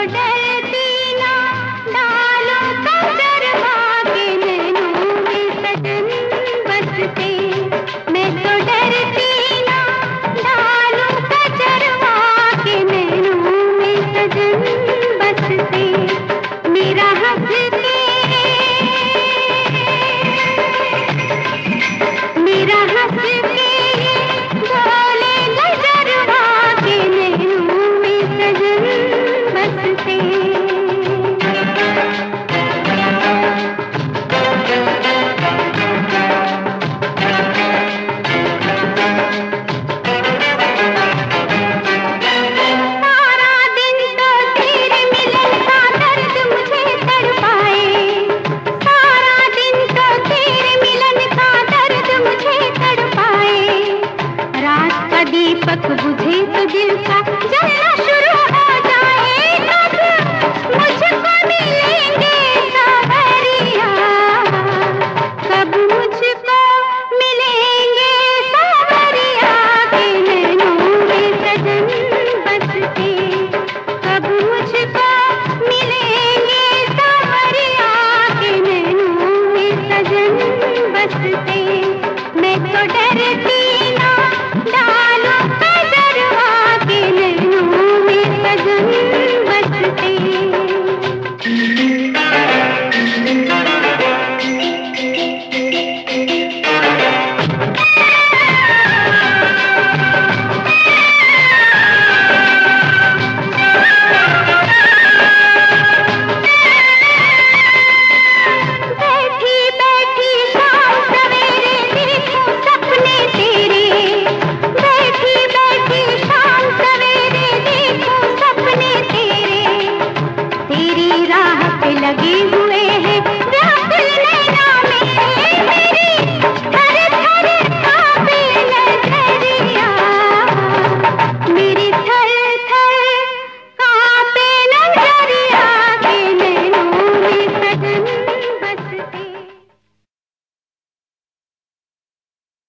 डरती ना डालों कजरवा के नैनों में सजन बसते। मैं तो डरती ना डालों कजरवा के नैनों में सजन बसते। मेरा हंस के मेरा हंस के भोले गजरवा के नैनों में सजन बसते। सारा दिन तो तेरे मिलन का दर्द मुझे तड़पाए। सारा दिन तो तेरे मिलन का दर्द मुझे तड़पाए। रात का दीपक बुझे तो दिल का जलना शुरू हो जाए। कब मुझको मिलेंगे सावरिया, कब मुझको मिलेंगे सावरिया के नैनों में सजन बसते। कब मुझको मिलेंगे सावरिया के नैनों में सजन बसते। मैं तो डरती ना डालों कजरवा के नैनों में सजन बसते। बैठी बैठी शाम सवेरे देखूं सपने तेरे। बैठी बैठी शाम सवेरे देखूं सपने तेरे। तेरी राह पे लगी हूँ